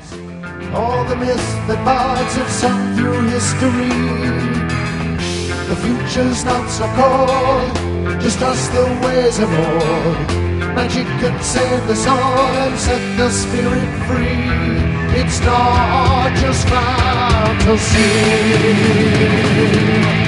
all the myths that bards have sung through history. The future's not so cold, just trust the ways of old. Magic can save us all and set the spirit free. It's not just fantasy.